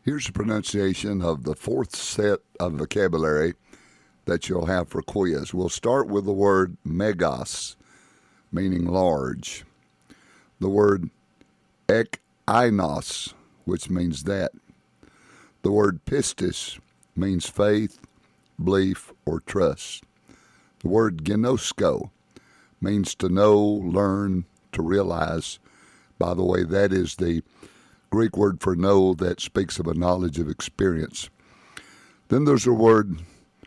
Here's the pronunciation of the fourth set of vocabulary that you'll have for quiz. We'll start with the word megas, meaning large. The word ekainos, which means that. The word pistis means faith, belief, or trust. The word gnosko means to know, learn, to realize. By the way, that is the Greek word for know that speaks of a knowledge of experience. Then there's the word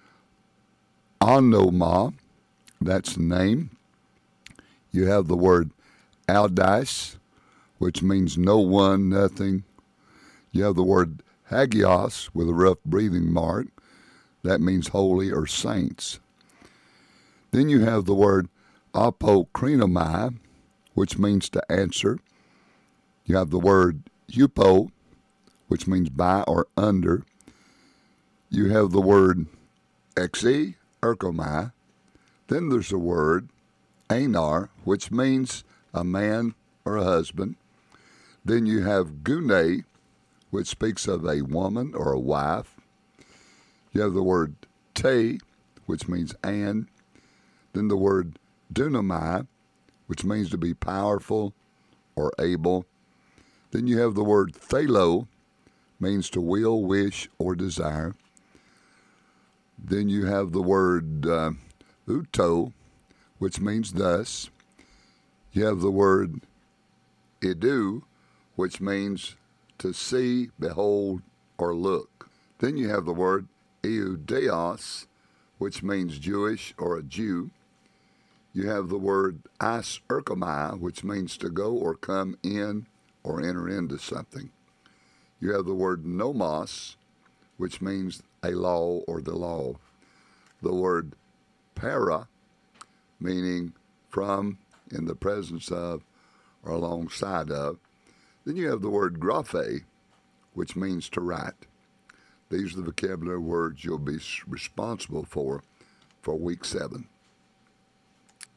onoma, that's name. You have the word aldice, which means no one, nothing. You have the word hagios with a rough breathing mark. That means holy or saints. Then you have the word apokrinomai, which means to answer. You have the word hupo, which means by or under. You have the word exi, erkomai. Then there's the word anar, which means a man or a husband. Then you have gune, which speaks of a woman or a wife. You have the word te, which means and. Then the word dunamai, which means to be powerful or able. Then you have the word thalo, means to will, wish, or desire. Then you have the word uto, which means thus. You have the word idu, which means to see, behold, or look. Then you have the word Iudeos, which means Jewish or a Jew. You have the word as erkomai, which means to go or come in or enter into something. You have the word nomos, which means a law or the law. The word para, meaning from, in the presence of, or alongside of. Then you have the word graphe, which means to write. These are the vocabulary words you'll be responsible for week 7.